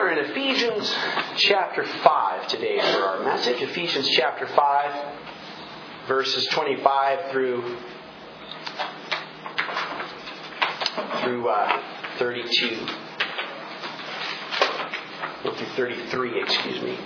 are in Ephesians chapter 5 today for our message. Ephesians chapter 5, verses 25 through 32. Through 33, excuse me.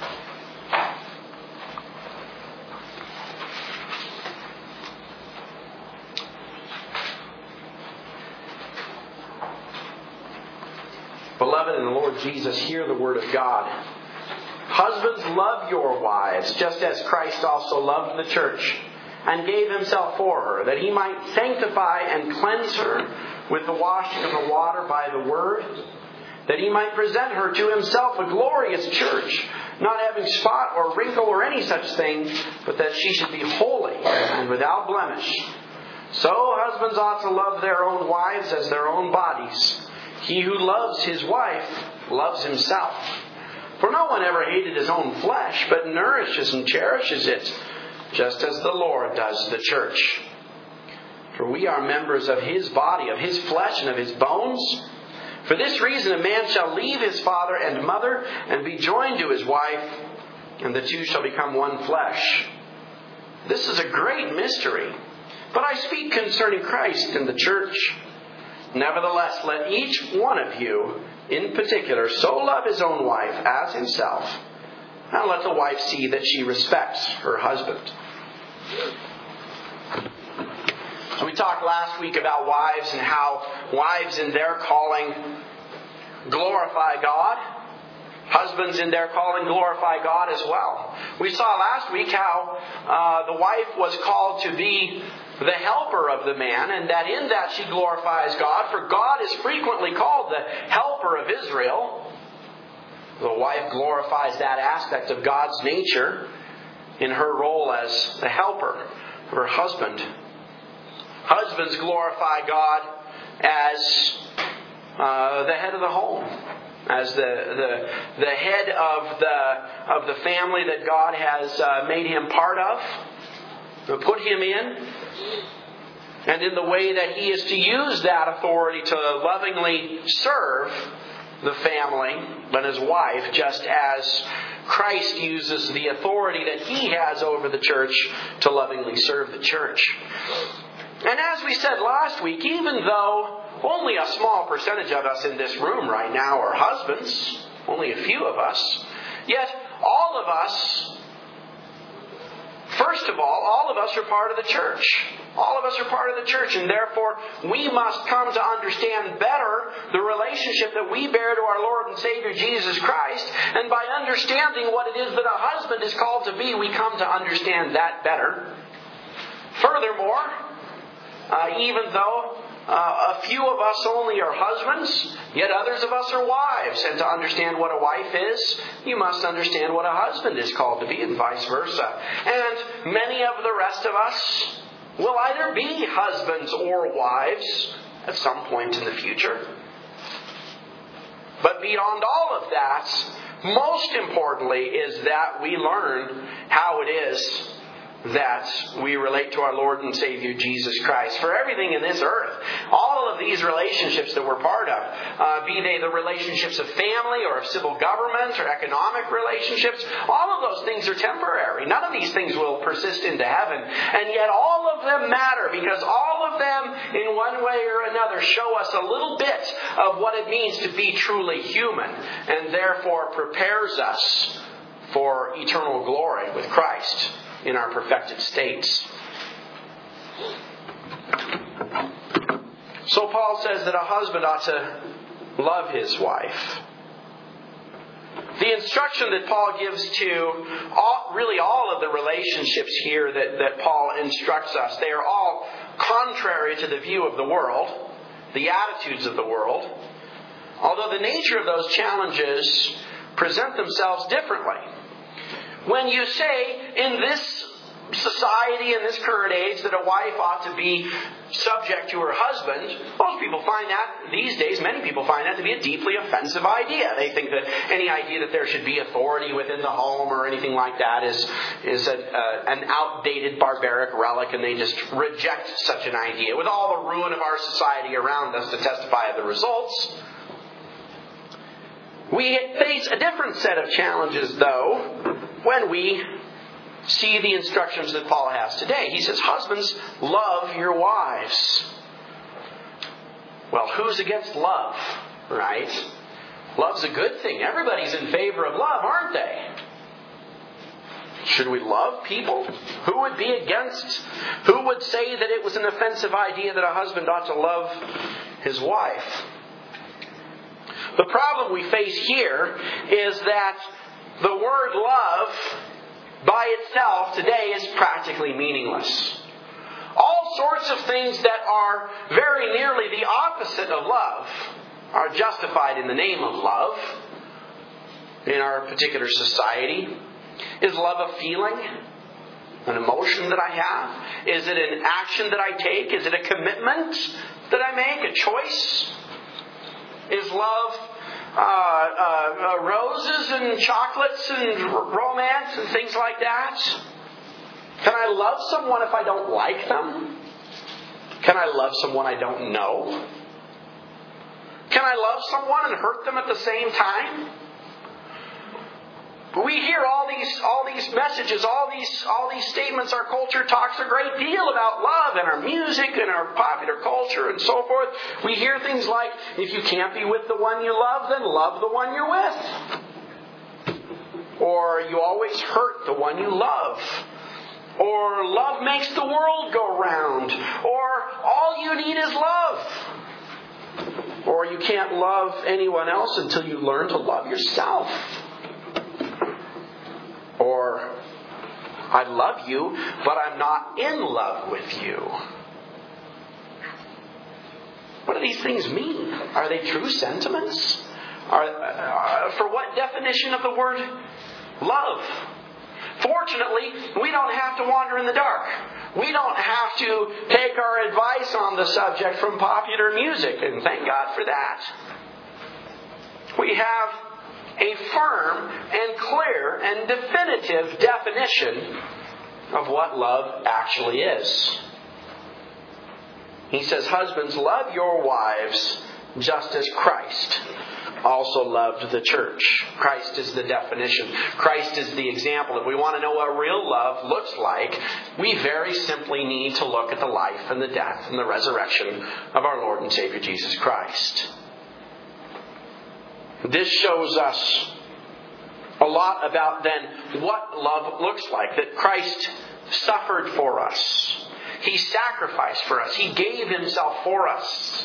Beloved in the Lord Jesus, hear the word of God. Husbands, love your wives, just as Christ also loved the church and gave himself for her, that he might sanctify and cleanse her with the washing of the water by the word, that he might present her to himself a glorious church, not having spot or wrinkle or any such thing, but that she should be holy and without blemish. So husbands ought to love their own wives as their own bodies. He who loves his wife loves himself. For no one ever hated his own flesh, but nourishes and cherishes it, just as the Lord does the church. For we are members of his body, of his flesh and of his bones. For this reason a man shall leave his father and mother and be joined to his wife, and the two shall become one flesh. This is a great mystery, but I speak concerning Christ and the church. Nevertheless, let each one of you, in particular, so love his own wife as himself. And let the wife see that she respects her husband. So we talked last week about wives and how wives in their calling glorify God. Husbands in their calling glorify God as well. We saw last week how the wife was called to be the helper of the man, and that in that she glorifies God, for God is frequently called the helper of Israel. The wife glorifies that aspect of God's nature in her role as the helper of her husband. Husbands glorify God as the head of the home, as the head of the family that God has made him part of, put him in, and in the way that he is to use that authority to lovingly serve the family and his wife, just as Christ uses the authority that he has over the church to lovingly serve the church. And as we said last week, even though only a small percentage of us in this room right now are husbands, only a few of us, yet all of us, first of all of us are part of the church. All of us are part of the church, and therefore we must come to understand better the relationship that we bear to our Lord and Savior Jesus Christ. And by understanding what it is that a husband is called to be, we come to understand that better. Furthermore, even though a few of us only are husbands, yet others of us are wives. And to understand what a wife is, you must understand what a husband is called to be, and vice versa. And many of the rest of us will either be husbands or wives at some point in the future. But beyond all of that, most importantly is that we learn how it is that we relate to our Lord and Savior Jesus Christ. For everything in this earth, all of these relationships that we're part of, be they the relationships of family or of civil government or economic relationships, all of those things are temporary. None of these things will persist into heaven. And yet all of them matter, because all of them in one way or another show us a little bit of what it means to be truly human, and therefore prepares us for eternal glory with Christ in our perfected states. So Paul says that a husband ought to love his wife. The instruction that Paul gives to all of the relationships here that Paul instructs us, they are all contrary to the view of the world, the attitudes of the world, although the nature of those challenges present themselves differently. When you say in this society, in this current age, that a wife ought to be subject to her husband, most people find that, these days, many people find that to be a deeply offensive idea. They think that any idea that there should be authority within the home or anything like that is an outdated, barbaric relic, and they just reject such an idea, with all the ruin of our society around us to testify of the results. We face a different set of challenges, though, when we see the instructions that Paul has today. He says, husbands, love your wives. Well, who's against love, right? Love's a good thing. Everybody's in favor of love, aren't they? Should we love people? Who would be against? Who would say that it was an offensive idea that a husband ought to love his wife? The problem we face here is that the word love by itself today is practically meaningless. All sorts of things that are very nearly the opposite of love are justified in the name of love in our particular society. Is love a feeling? An emotion that I have? Is it an action that I take? Is it a commitment that I make? A choice? Is love roses and chocolates and romance and things like that? Can I love someone if I don't like them? Can I love someone I don't know? Can I love someone and hurt them at the same time? We hear all these messages, all these statements. Our culture talks a great deal about love in our music and our popular culture and so forth. We hear things like, if you can't be with the one you love, then love the one you're with. Or you always hurt the one you love. Or love makes the world go round. Or all you need is love. Or you can't love anyone else until you learn to love yourself. Or, I love you, but I'm not in love with you. What do these things mean? Are they true sentiments? For what definition of the word love? Fortunately, we don't have to wander in the dark. We don't have to take our advice on the subject from popular music, and thank God for that. We have a firm and clear and definitive definition of what love actually is. He says, husbands, love your wives just as Christ also loved the church. Christ is the definition. Christ is the example. If we want to know what real love looks like, we very simply need to look at the life and the death and the resurrection of our Lord and Savior Jesus Christ. This shows us a lot about then what love looks like. That Christ suffered for us. He sacrificed for us. He gave Himself for us.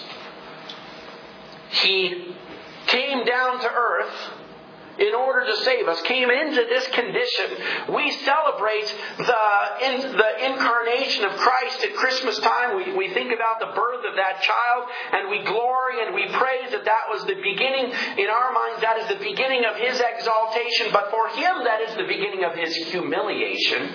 He came down to earth in order to save us, came into this condition. We celebrate the incarnation of Christ at Christmas time. We think about the birth of that child, and we glory and we praise that was the beginning. In our minds, that is the beginning of His exaltation, but for Him, that is the beginning of His humiliation.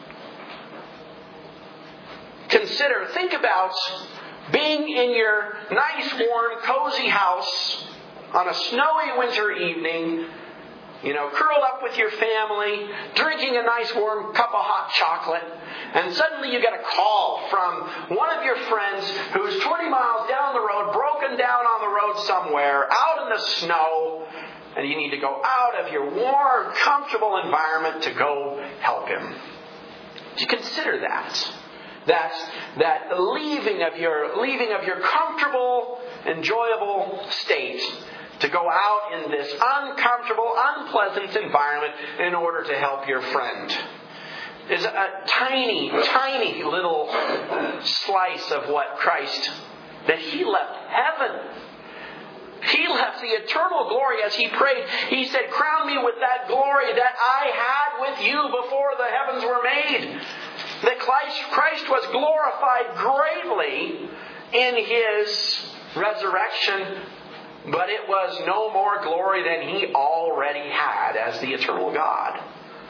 Think about being in your nice, warm, cozy house on a snowy winter evening, curled up with your family, drinking a nice warm cup of hot chocolate, and suddenly you get a call from one of your friends who's 20 miles down the road, broken down on the road somewhere, out in the snow, and you need to go out of your warm, comfortable environment to go help him. Do you consider that? That leaving of your comfortable, enjoyable state to go out in this uncomfortable, unpleasant environment in order to help your friend is a tiny, tiny little slice of what Christ, that He left heaven. He left the eternal glory as He prayed. He said, crown me with that glory that I had with you before the heavens were made. That Christ was glorified greatly in His resurrection, but it was no more glory than He already had as the eternal God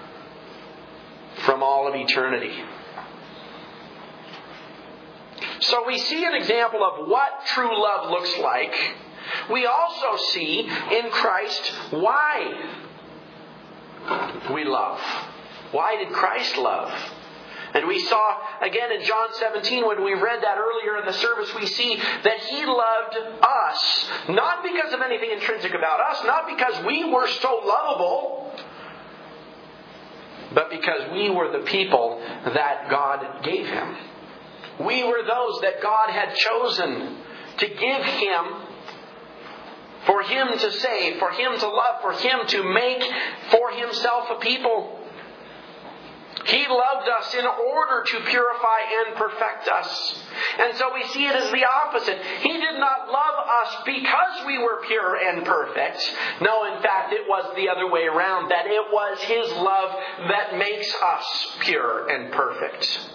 from all of eternity. So we see an example of what true love looks like. We also see in Christ why we love. Why did Christ love? And we saw, again in John 17, when we read that earlier in the service, we see that He loved us us. Not because of anything intrinsic about us, not because we were so lovable, but because we were the people that God gave Him. We were those that God had chosen to give Him, for Him to save, for Him to love, for Him to make for Himself a people. He loved us in order to purify and perfect us. And so we see it as the opposite. He did not love us because we were pure and perfect. No, in fact, it was the other way around. That it was His love that makes us pure and perfect.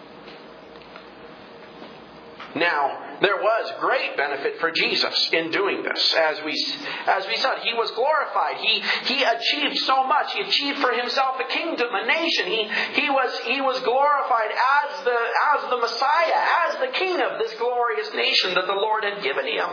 Now, there was great benefit for Jesus in doing this. As we said, He was glorified. He achieved so much. He achieved for Himself a kingdom, a nation. He was glorified as the Messiah, as the King of this glorious nation that the Lord had given Him.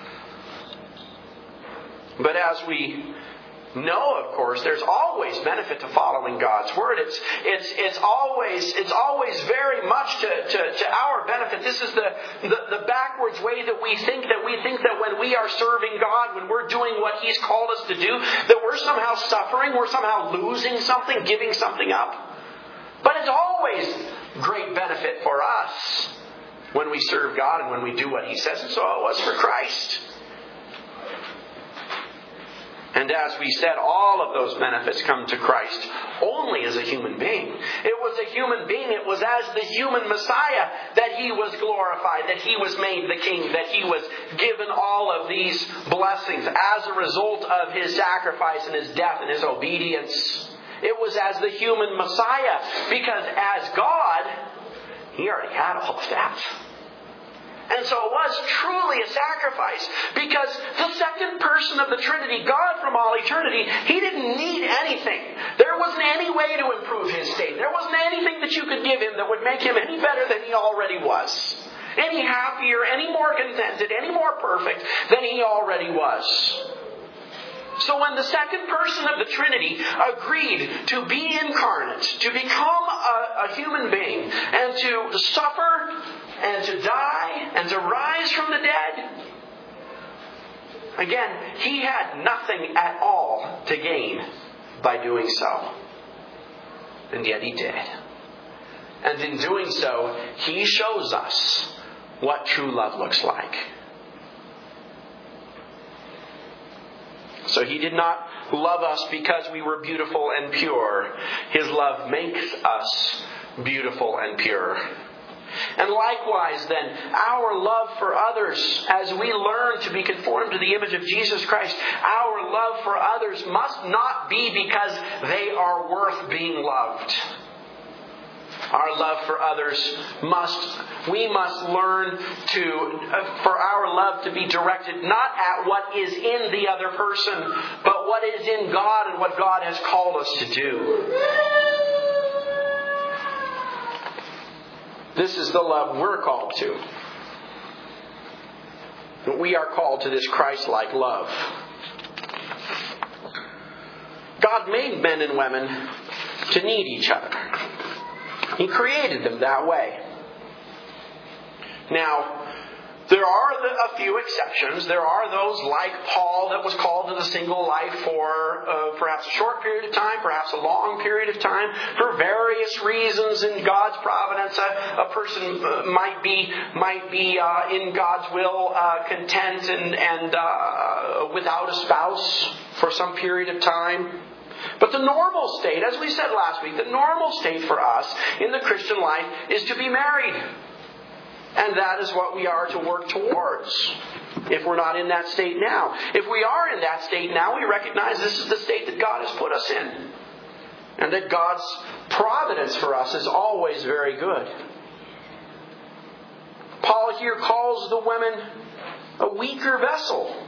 But as we know, of course, there's always benefit to following God's Word. It's always very much to our benefit. This is the backwards way that we think that when we are serving God, when we're doing what He's called us to do, that we're somehow suffering, we're somehow losing something, giving something up. But it's always great benefit for us when we serve God and when we do what He says. And so it was for Christ. And as we said, all of those benefits come to Christ only as a human being. It was a human being. It was as the human Messiah that He was glorified, that He was made the King, that He was given all of these blessings as a result of His sacrifice and His death and His obedience. It was as the human Messiah, because as God, He already had all of that. And so it was truly a sacrifice, because the second person of the Trinity, God from all eternity, He didn't need anything. There wasn't any way to improve His state. There wasn't anything that you could give Him that would make Him any better than He already was. Any happier, any more contented, any more perfect than He already was. So when the second person of the Trinity agreed to be incarnate, to become a human being, and to suffer, and to die, and to rise from the dead, again, He had nothing at all to gain by doing so. And yet He did. And in doing so, He shows us what true love looks like. So He did not love us because we were beautiful and pure. His love makes us beautiful and pure. And likewise then, our love for others, as we learn to be conformed to the image of Jesus Christ, our love for others must not be because they are worth being loved. Our love for others we must learn for our love to be directed not at what is in the other person, but what is in God and what God has called us to do. This is the love we're called to. We are called to this Christ-like love. God made men and women to need each other. He created them that way. Now, there are a few exceptions. There are those like Paul that was called to the single life for perhaps a short period of time, perhaps a long period of time, for various reasons in God's providence. A person might be in God's will content and without a spouse for some period of time. But the normal state, as we said last week, the normal state for us in the Christian life is to be married. And that is what we are to work towards, if we're not in that state now. If we are in that state now, we recognize this is the state that God has put us in. And that God's providence for us is always very good. Paul here calls the women a weaker vessel.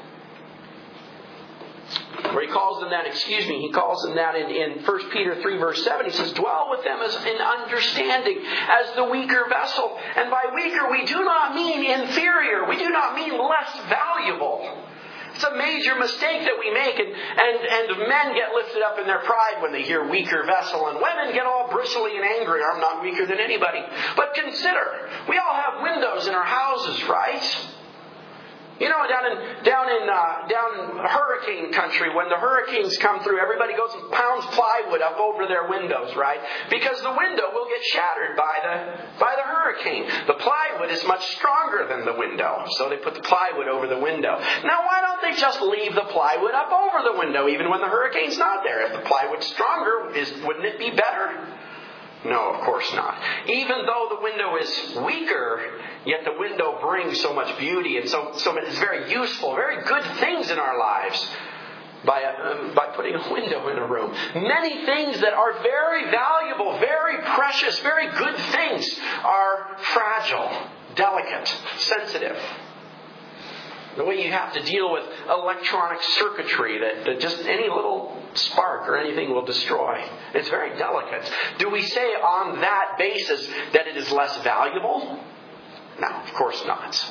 Or he calls them that, he calls them that in 1 Peter 3 verse 7. He says, dwell with them as in understanding, as the weaker vessel. And by weaker, we do not mean inferior. We do not mean less valuable. It's a major mistake that we make. And men get lifted up in their pride when they hear weaker vessel. And women get all bristly and angry. I'm not weaker than anybody. But consider, we all have windows in our houses, right? You know, down in hurricane country, when the hurricanes come through, everybody goes and pounds plywood up over their windows, right? Because the window will get shattered by the hurricane. The plywood is much stronger than the window, so they put the plywood over the window. Now, why don't they just leave the plywood up over the window, even when the hurricane's not there? If the plywood's stronger, wouldn't it be better? No, of course not. Even though the window is weaker, yet the window brings so much beauty and so it's very useful, very good things in our lives by putting a window in a room. Many things that are very valuable, very precious, very good things are fragile, delicate, sensitive. The way you have to deal with electronic circuitry that just any little spark or anything will destroy. It's very delicate. Do we say on that basis that it is less valuable? No, of course not.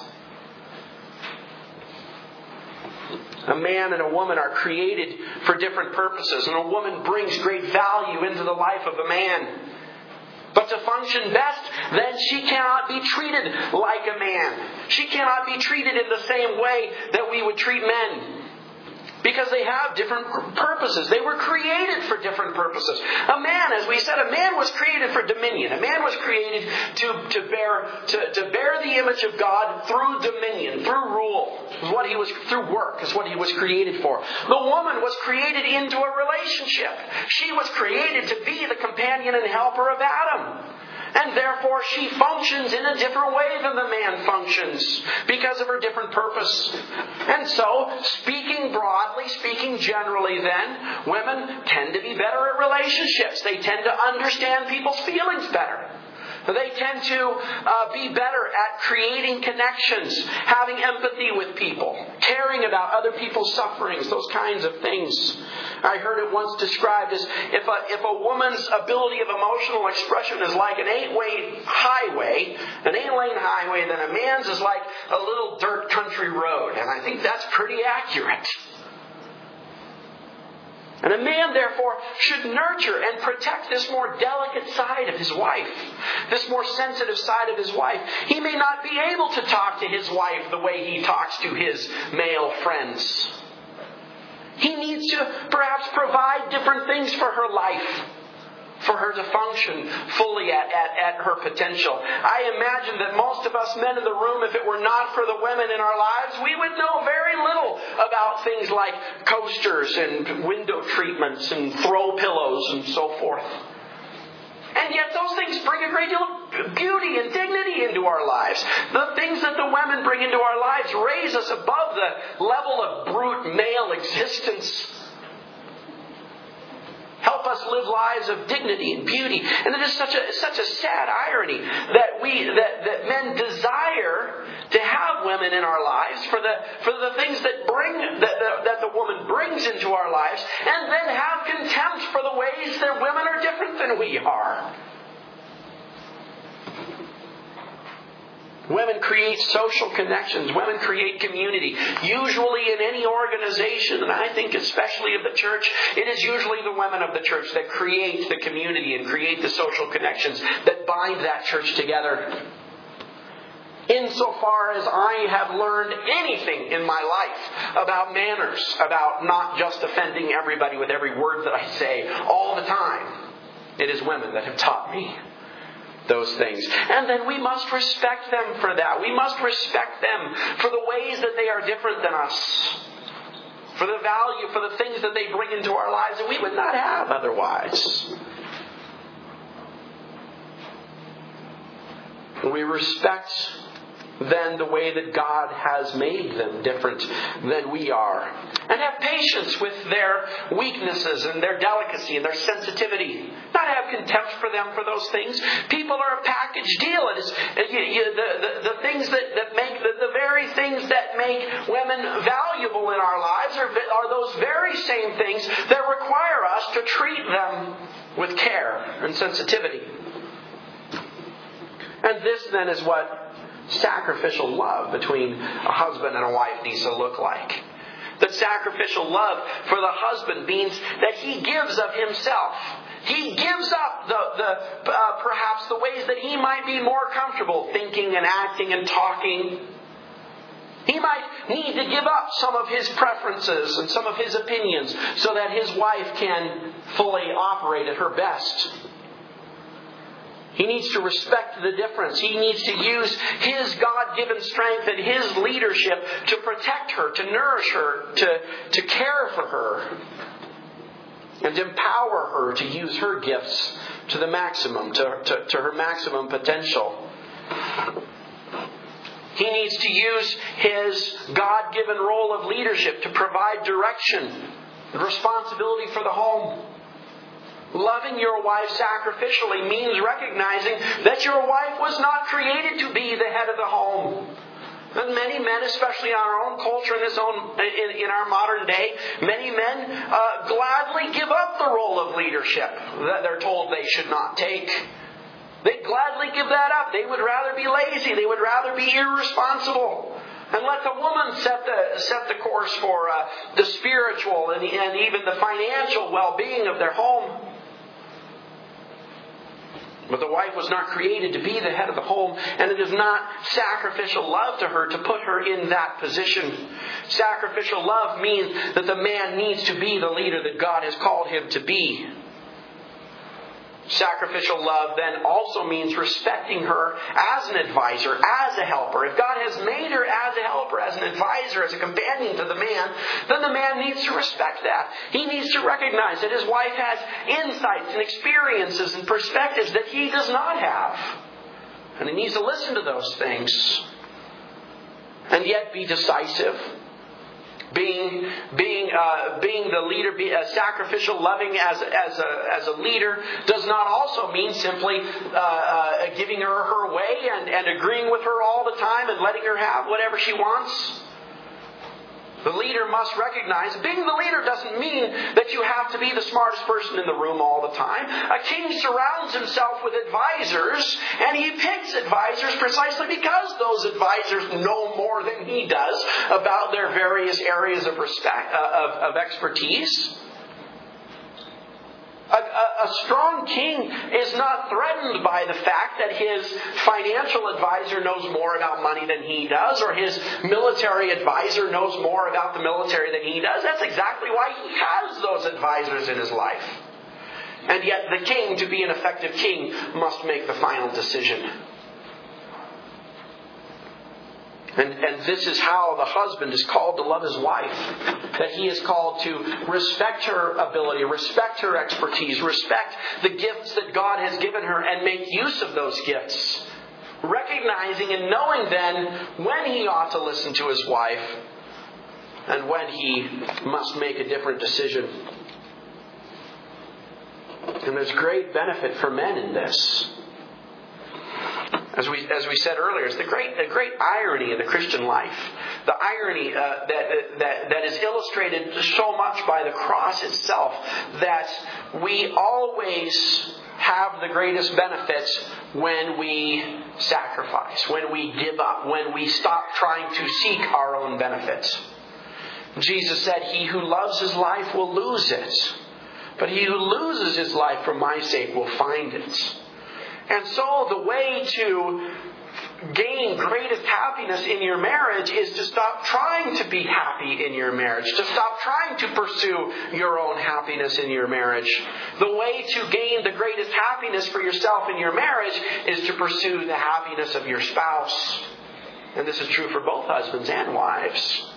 A man and a woman are created for different purposes, and a woman brings great value into the life of a man. But to function best, then she cannot be treated like a man. She cannot be treated in the same way that we would treat men. Because they have different purposes. They were created for different purposes. A man, as we said, a man was created for dominion. A man was created to bear the image of God through dominion, through rule. Through work is what he was created for. The woman was created into a relationship. She was created to be the companion and helper of Adam. And therefore she functions in a different way than the man functions because of her different purpose. And so, speaking broadly, speaking generally then, women tend to be better at relationships. They tend to understand people's feelings better. They tend to be better at creating connections, having empathy with people, caring about other people's sufferings, those kinds of things. I heard it once described as if a woman's ability of emotional expression is like an 8-lane highway, then a man's is like a little dirt country road. And I think that's pretty accurate. And a man, therefore, should nurture and protect this more delicate side of his wife, this more sensitive side of his wife. He may not be able to talk to his wife the way he talks to his male friends. He needs to perhaps provide different things for her life, for her to function fully at her potential. I imagine that most of us men in the room, if it were not for the women in our lives, we would know very little about things like coasters and window treatments and throw pillows and so forth. And yet those things bring a great deal of beauty and dignity into our lives. The things that the women bring into our lives raise us above the level of brute male existence. Help us live lives of dignity and beauty. And it is such a sad irony that men desire to have women in our lives for the things that the woman brings into our lives, and then have contempt for the ways that women are different than we are. Women create social connections. Women create community. Usually in any organization, and I think especially of the church, it is usually the women of the church that create the community and create the social connections that bind that church together. Insofar as I have learned anything in my life about manners, about not just offending everybody with every word that I say all the time, it is women that have taught me those things. And then we must respect them for that. We must respect them for the ways that they are different than us, for the value, for the things that they bring into our lives that we would not have otherwise. We respect then the way that God has made them different than we are. And have patience with their weaknesses and their delicacy and their sensitivity. Not have contempt for them for those things. People are a package deal. It is the things that make the very things that make women valuable in our lives are those very same things that require us to treat them with care and sensitivity. And this then is what sacrificial love between a husband and a wife needs to look like. That sacrificial love for the husband means that he gives of himself. He gives up perhaps the ways that he might be more comfortable thinking and acting and talking. He might need to give up some of his preferences and some of his opinions so that his wife can fully operate at her best. He needs to respect the difference. He needs to use his God-given strength and his leadership to protect her, to nourish her, to care for her, and empower her to use her gifts to the maximum, to her maximum potential. He needs to use his God-given role of leadership to provide direction and responsibility for the home. Loving your wife sacrificially means recognizing that your wife was not created to be the head of the home. And many men, especially in our own culture, in our modern day, many men gladly give up the role of leadership that they're told they should not take. They gladly give that up. They would rather be lazy. They would rather be irresponsible. And let the woman set the course for the spiritual and even the financial well-being of their home. But the wife was not created to be the head of the home, and it is not sacrificial love to her to put her in that position. Sacrificial love means that the man needs to be the leader that God has called him to be. Sacrificial love then also means respecting her as an advisor, as a helper. If God has made her as a helper, as an advisor, as a companion to the man, then the man needs to respect that. He needs to recognize that his wife has insights and experiences and perspectives that he does not have. And he needs to listen to those things. And yet be decisive. Being the leader, sacrificial, loving as a leader does not also mean simply giving her way and agreeing with her all the time and letting her have whatever she wants. The leader must recognize, being the leader doesn't mean that you have to be the smartest person in the room all the time. A king surrounds himself with advisors, and he picks advisors precisely because those advisors know more than he does about their various areas of expertise. A strong king is not threatened by the fact that his financial advisor knows more about money than he does, or his military advisor knows more about the military than he does. That's exactly why he has those advisors in his life. And yet the king, to be an effective king, must make the final decision. And this is how the husband is called to love his wife. That he is called to respect her ability, respect her expertise, respect the gifts that God has given her, and make use of those gifts. Recognizing and knowing then when he ought to listen to his wife and when he must make a different decision. And there's great benefit for men in this. As we said earlier, it's the great irony of the Christian life. The irony that is illustrated so much by the cross itself, that we always have the greatest benefits when we sacrifice, when we give up, when we stop trying to seek our own benefits. Jesus said, "He who loves his life will lose it, but he who loses his life for my sake will find it." And so the way to gain greatest happiness in your marriage is to stop trying to be happy in your marriage, to stop trying to pursue your own happiness in your marriage. The way to gain the greatest happiness for yourself in your marriage is to pursue the happiness of your spouse. And this is true for both husbands and wives.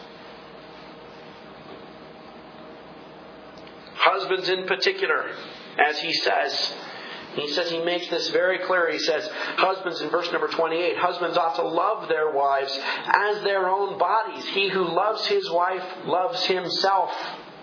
Husbands in particular, as he says, he makes this very clear. He says, husbands, in verse number 28, husbands ought to love their wives as their own bodies. He who loves his wife loves himself.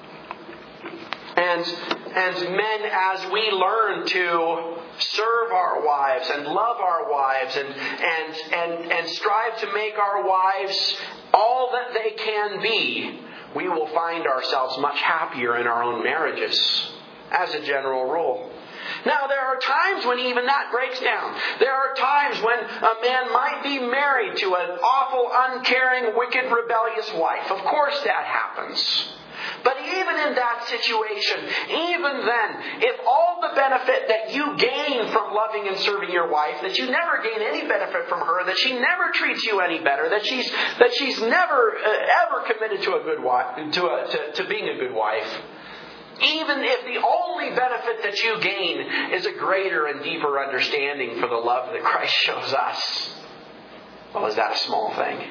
And men, as we learn to serve our wives and love our wives and strive to make our wives all that they can be, we will find ourselves much happier in our own marriages, as a general rule. Now, there are times when even that breaks down. There are times when a man might be married to an awful, uncaring, wicked, rebellious wife. Of course that happens. But even in that situation, even then, if all the benefit that you gain from loving and serving your wife, that you never gain any benefit from her, that she never treats you any better, that she's never ever committed to a good wife, to being a good wife, even if the only benefit that you gain is a greater and deeper understanding for the love that Christ shows us, well, is that a small thing?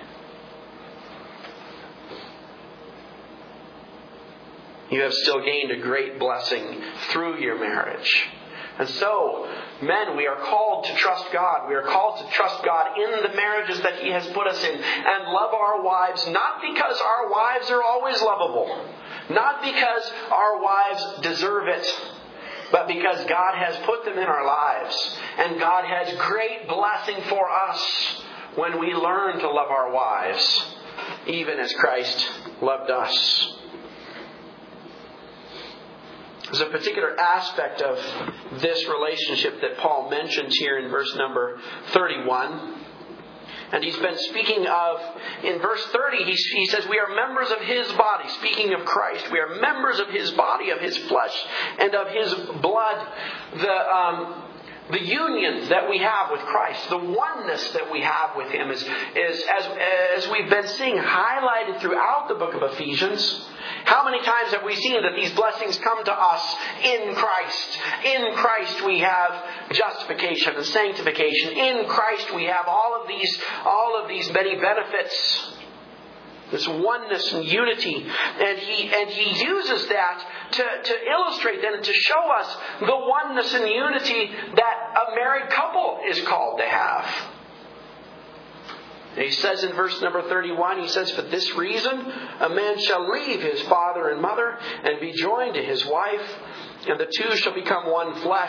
You have still gained a great blessing through your marriage. And so, men, we are called to trust God. We are called to trust God in the marriages that He has put us in and love our wives, not because our wives are always lovable, not because our wives deserve it, but because God has put them in our lives. And God has great blessing for us when we learn to love our wives, even as Christ loved us. There's a particular aspect of this relationship that Paul mentions here in verse number 31. And he's been speaking of, in verse 30, he says, we are members of His body. Speaking of Christ, we are members of His body, of His flesh, and of His blood. The union that we have with Christ, the oneness that we have with Him is as we've been seeing highlighted throughout the book of Ephesians. How many times have we seen that these blessings come to us in Christ? In Christ we have justification and sanctification. In Christ we have all of these many benefits. This oneness and unity. And he uses that to illustrate that and to show us the oneness and unity that a married couple is called to have. And he says in verse number 31, he says, for this reason, a man shall leave his father and mother and be joined to his wife, and the two shall become one flesh.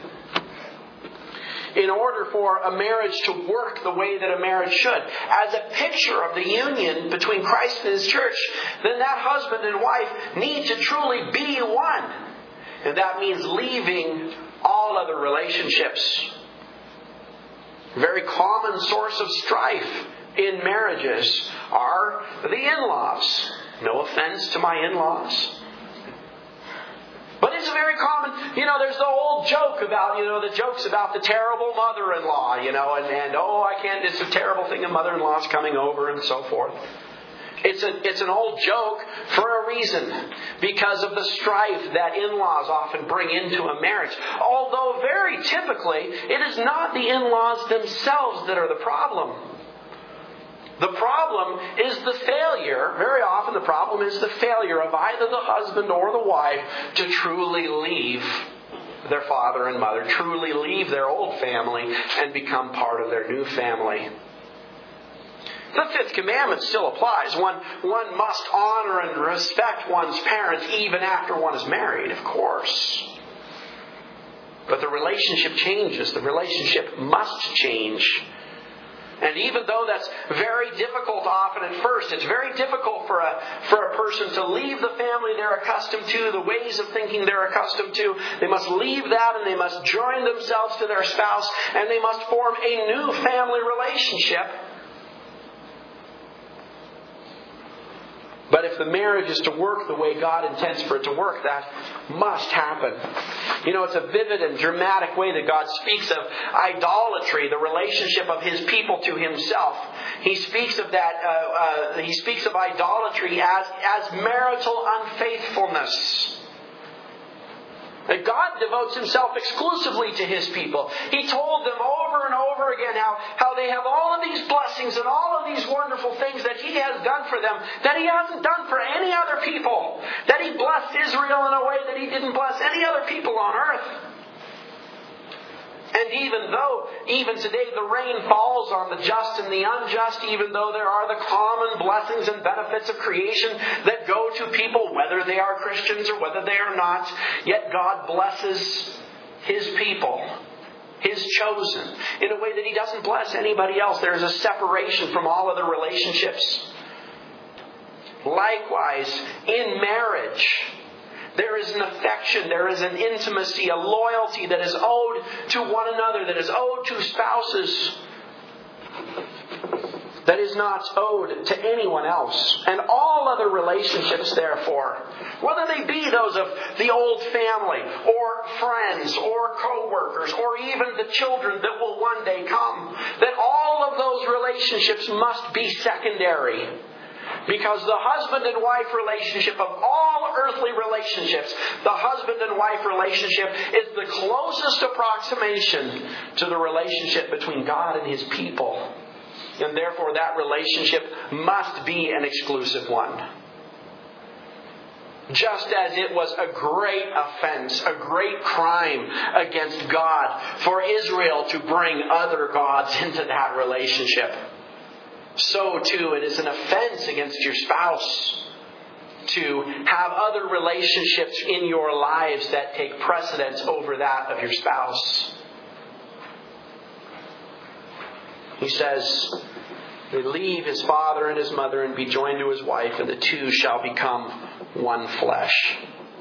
In order for a marriage to work the way that a marriage should, as a picture of the union between Christ and His church, then that husband and wife need to truly be one. And that means leaving all other relationships. A very common source of strife in marriages are the in-laws. No offense to my in-laws. But it's a very common, there's the old joke about, the jokes about the terrible mother-in-law, it's a terrible thing, a mother-in-law's coming over and so forth. It's an old joke for a reason, because of the strife that in-laws often bring into a marriage. Although very typically, it is not the in-laws themselves that are the problem. The problem is the failure. Very often the problem is the failure of either the husband or the wife to truly leave their father and mother, truly leave their old family and become part of their new family. The fifth commandment still applies. One must honor and respect one's parents even after one is married, of course. But the relationship changes. The relationship must change. And even though that's very difficult often at first, it's very difficult for a person to leave the family they're accustomed to, the ways of thinking they're accustomed to. They must leave that and they must join themselves to their spouse and they must form a new family relationship. But if the marriage is to work the way God intends for it to work, that must happen. It's a vivid and dramatic way that God speaks of idolatry, the relationship of His people to Himself. He speaks of that. He speaks of idolatry as marital unfaithfulness. That God devotes Himself exclusively to His people. He told them over and over again how they have all of these blessings and all of these wonderful things that He has done for them that He hasn't done for any other people. That He blessed Israel in a way that He didn't bless any other people on earth. And even today the rain falls on the just and the unjust, even though there are the common blessings and benefits of creation that go to people, whether they are Christians or whether they are not, yet God blesses His people, His chosen, in a way that He doesn't bless anybody else. There is a separation from all other relationships. Likewise, in marriage, there is an affection, there is an intimacy, a loyalty that is owed to one another, that is owed to spouses. that is not owed to anyone else. And all other relationships, therefore, whether they be those of the old family, or friends, or co-workers, or even the children that will one day come, that all of those relationships must be secondary. Because the husband and wife relationship of all earthly relationships, the husband and wife relationship is the closest approximation to the relationship between God and His people. And therefore that relationship must be an exclusive one. Just as it was a great offense, a great crime against God for Israel to bring other gods into that relationship, so too it is an offense against your spouse to have other relationships in your lives that take precedence over that of your spouse. He says, "They leave his father and his mother and be joined to his wife, and the two shall become one flesh."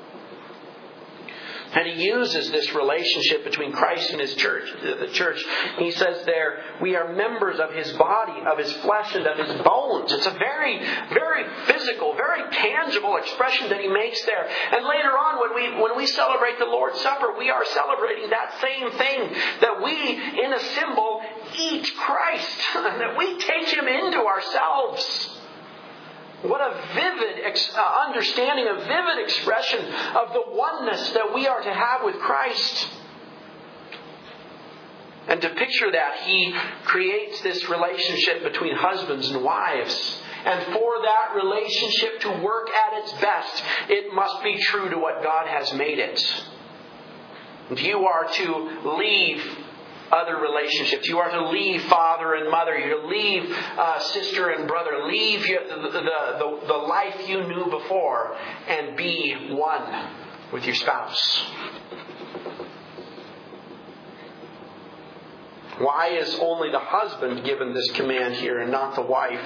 And he uses this relationship between Christ and His church, the church. He says there, we are members of His body, of His flesh, and of His bones. It's a very, very physical, very tangible expression that he makes there. And later on, when we celebrate the Lord's Supper, we are celebrating that same thing. That we, in a symbol, eat Christ. That we take Him into ourselves. What a vivid understanding, a vivid expression of the oneness that we are to have with Christ. And to picture that, He creates this relationship between husbands and wives. And for that relationship to work at its best, it must be true to what God has made it. And you are to leave other relationships. You are to leave father and mother. You're to leave sister and brother. Leave the life you knew before and be one with your spouse. Why is only the husband given this command here and not the wife?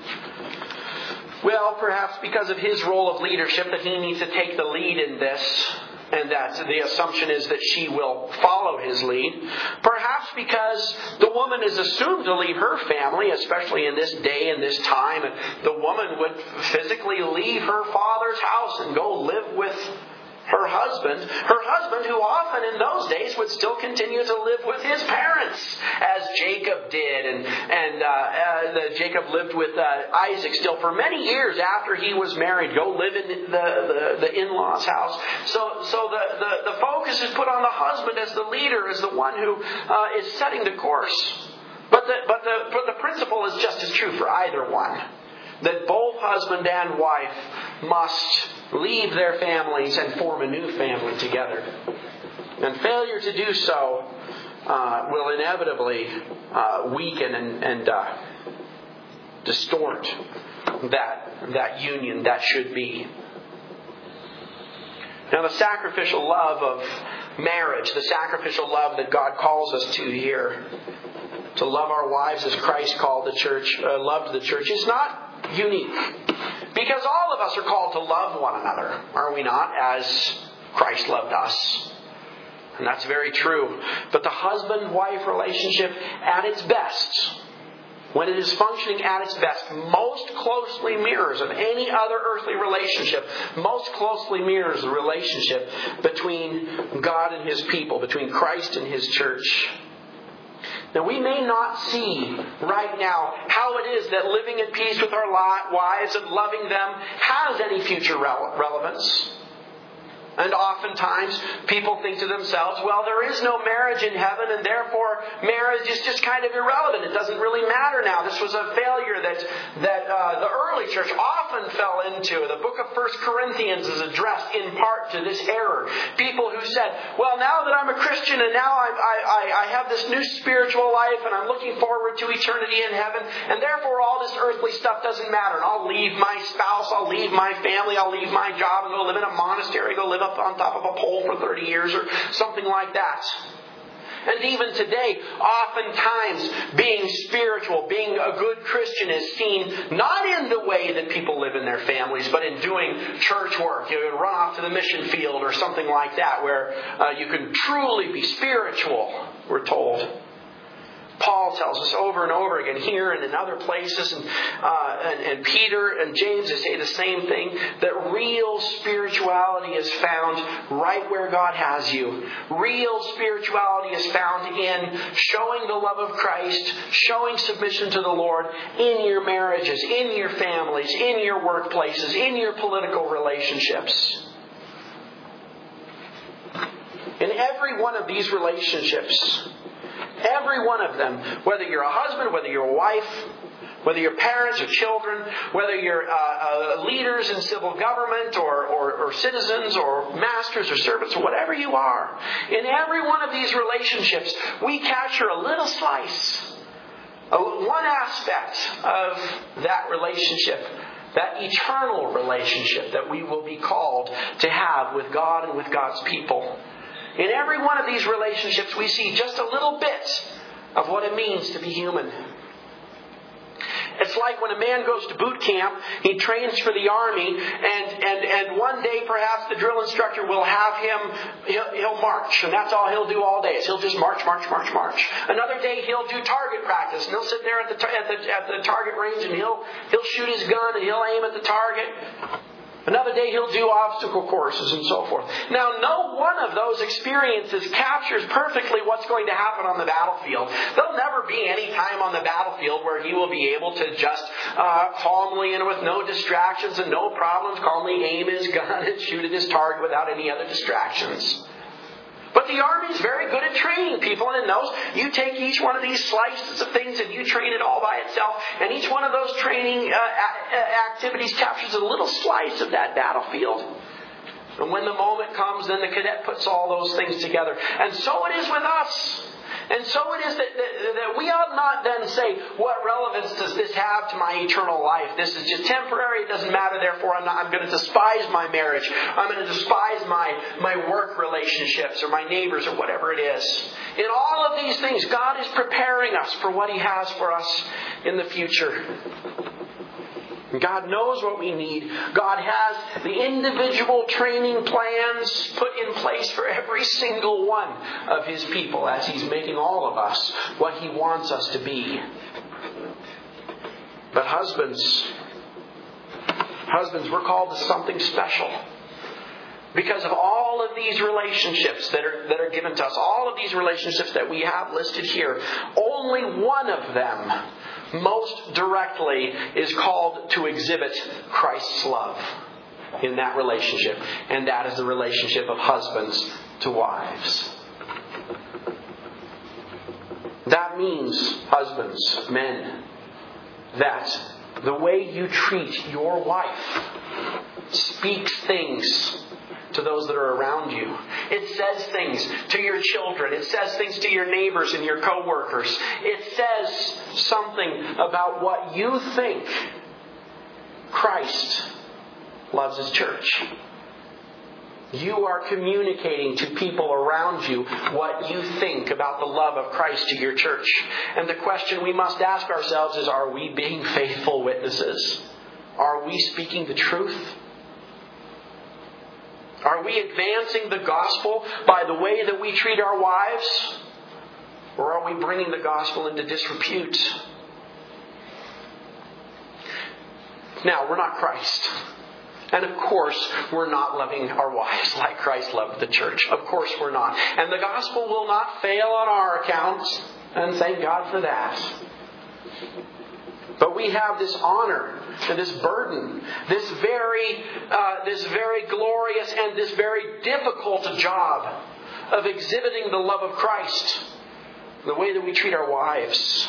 Well, perhaps because of his role of leadership, that he needs to take the lead in this. And that the assumption is that she will follow his lead. Perhaps because the woman is assumed to leave her family, especially in this day and this time. The woman would physically leave her father's house and go live with her husband. Her husband, who often in those days would still continue to live with his parents, as Jacob did. And Jacob lived with Isaac still for many years after he was married. Go live in the in-laws' house. So the focus is put on the husband as the leader, as the one who is setting the course. But the principle is just as true for either one. That both husband and wife must leave their families and form a new family together. And failure to do so will inevitably weaken and distort that union that should be. Now, the sacrificial love of marriage, the sacrificial love that God calls us to here, to love our wives as Christ called the church, loved the church, is not unique. Because all of us are called to love one another, are we not, as Christ loved us? And that's very true. But the husband-wife relationship at its best, when it is functioning at its best, most closely mirrors of any other earthly relationship, most closely mirrors the relationship between God and His people, between Christ and His church. Now, we may not see right now how it is that living at peace with our wives and loving them has any future relevance. And oftentimes, people think to themselves, well, there is no marriage in heaven, and therefore marriage is just kind of irrelevant. It doesn't really matter now. This was a failure that the early church often fell into. The book of 1 Corinthians is addressed in part to this error. People who said, well, now that I'm a Christian and now I have this new spiritual life and I'm looking forward to eternity in heaven, and therefore all this earthly stuff doesn't matter. And I'll leave my spouse, I'll leave my family, I'll leave my job and go live in a monastery, go live up on top of a pole for 30 years or something like that. And even today, oftentimes being spiritual, being a good Christian is seen not in the way that people live in their families, but in doing church work. You know, run off to the mission field or something like that, where you can truly be spiritual, we're told. Paul tells us over and over again here and in other places, and Peter and James, they say the same thing, that real spirituality is found right where God has you. Real spirituality is found in showing the love of Christ, showing submission to the Lord in your marriages, in your families, in your workplaces, in your political relationships. In every one of these relationships, every one of them, whether you're a husband, whether you're a wife, whether you're parents or children, whether you're leaders in civil government or citizens or masters or servants or whatever you are, in every one of these relationships, we capture a little slice, one aspect of that relationship, that eternal relationship that we will be called to have with God and with God's people. In every one of these relationships, we see just a little bit of what it means to be human. It's like when a man goes to boot camp, he trains for the army, and one day perhaps the drill instructor will have him, he'll march, and that's all he'll do all day. Is he'll just march. Another day he'll do target practice, and he'll sit there at the target range, and he'll shoot his gun, and he'll aim at the target. Another day he'll do obstacle courses and so forth. Now, no one of those experiences captures perfectly what's going to happen on the battlefield. There'll never be any time on the battlefield where he will be able to just calmly and with no distractions and no problems calmly aim his gun and shoot at his target without any other distractions. But the Army is very good at training people, and it knows you take each one of these slices of things and you train it all by itself, and each one of those training activities captures a little slice of that battlefield. And when the moment comes, then the cadet puts all those things together. And so it is with us. And so it is that we ought not then say, what relevance does this have to my eternal life? This is just temporary. It doesn't matter. Therefore, I'm going to despise my marriage. I'm going to despise my work relationships or my neighbors or whatever it is. In all of these things, God is preparing us for what He has for us in the future. God knows what we need. God has the individual training plans put in place for every single one of His people as He's making all of us what He wants us to be. But husbands, we're called to something special. Because of all of these relationships that are given to us, all of these relationships that we have listed here, only one of them most directly is called to exhibit Christ's love in that relationship. And that is the relationship of husbands to wives. That means, husbands, men, that the way you treat your wife speaks things to those that are around you. It says things to your children. It says things to your neighbors and your co-workers. It says something about what you think Christ loves His church. You are communicating to people around you what you think about the love of Christ to your church. And the question we must ask ourselves is, are we being faithful witnesses? Are we speaking the truth? Are we advancing the gospel by the way that we treat our wives? Or are we bringing the gospel into disrepute? Now, we're not Christ. And of course, we're not loving our wives like Christ loved the church. Of course we're not. And the gospel will not fail on our account. And thank God for that. But we have this honor and this burden, this very glorious and this very difficult job of exhibiting the love of Christ, the way that we treat our wives.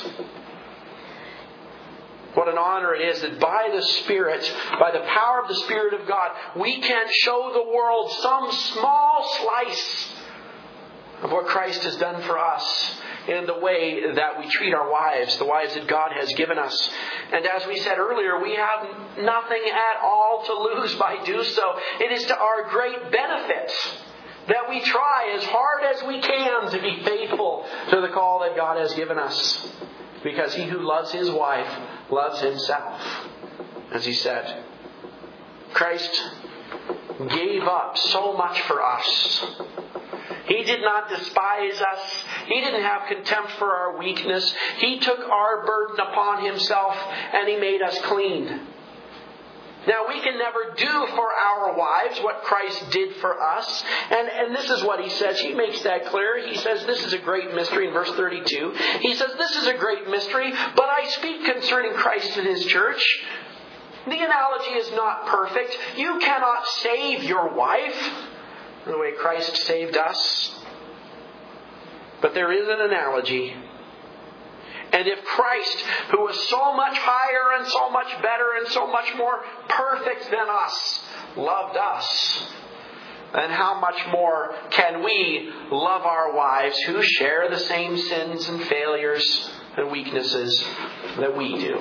What an honor it is that by the Spirit, by the power of the Spirit of God, we can show the world some small slice of what Christ has done for us in the way that we treat our wives, the wives that God has given us. And as we said earlier, we have nothing at all to lose by doing so. It is to our great benefit that we try as hard as we can to be faithful to the call that God has given us. Because he who loves his wife loves himself. As he said, Christ gave up so much for us. He did not despise us. He didn't have contempt for our weakness. He took our burden upon Himself and He made us clean. Now, we can never do for our wives what Christ did for us. And this is what He says. He makes that clear. He says this is a great mystery in verse 32. He says this is a great mystery, but I speak concerning Christ and His church. The analogy is not perfect. You cannot save your wife the way Christ saved us. But there is an analogy. And if Christ, who was so much higher and so much better and so much more perfect than us, loved us, then how much more can we love our wives who share the same sins and failures and weaknesses that we do?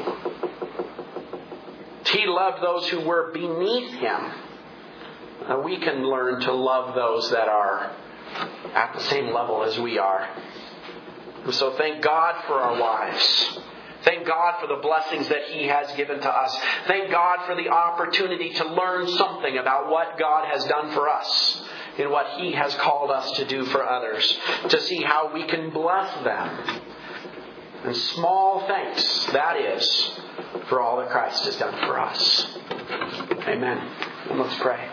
He loved those who were beneath Him. We can learn to love those that are at the same level as we are. So thank God for our wives. Thank God for the blessings that He has given to us. Thank God for the opportunity to learn something about what God has done for us and what He has called us to do for others. To see how we can bless them. And small thanks, that is, for all that Christ has done for us. Amen. And let's pray.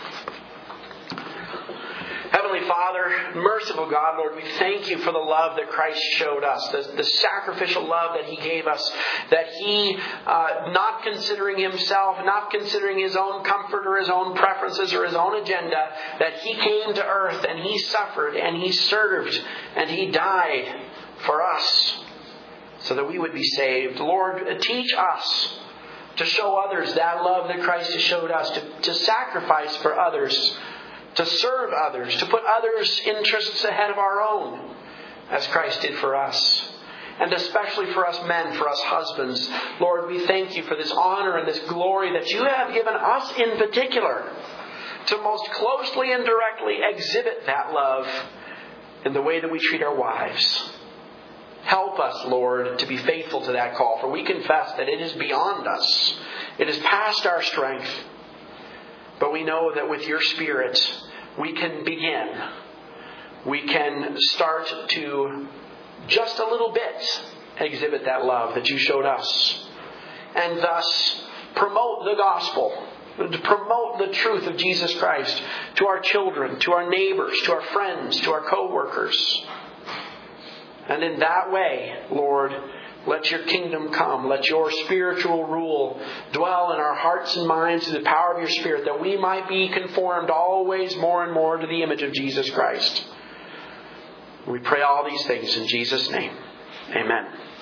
Heavenly Father, merciful God, Lord, we thank You for the love that Christ showed us, the sacrificial love that He gave us, that He, not considering Himself, not considering His own comfort or His own preferences or His own agenda, that He came to earth and He suffered and He served and He died for us so that we would be saved. Lord, teach us to show others that love that Christ has showed us, to sacrifice for others, to serve others, to put others' interests ahead of our own, as Christ did for us. And especially for us men, for us husbands. Lord, we thank You for this honor and this glory that You have given us in particular to most closely and directly exhibit that love in the way that we treat our wives. Help us, Lord, to be faithful to that call, for we confess that it is beyond us. It is past our strength. But we know that with Your Spirit, we can begin. We can start to, just a little bit, exhibit that love that You showed us. And thus promote the gospel, to promote the truth of Jesus Christ to our children, to our neighbors, to our friends, to our co-workers. And in that way, Lord, let Your kingdom come. Let Your spiritual rule dwell in our hearts and minds through the power of Your Spirit, that we might be conformed always more and more to the image of Jesus Christ. We pray all these things in Jesus' name. Amen.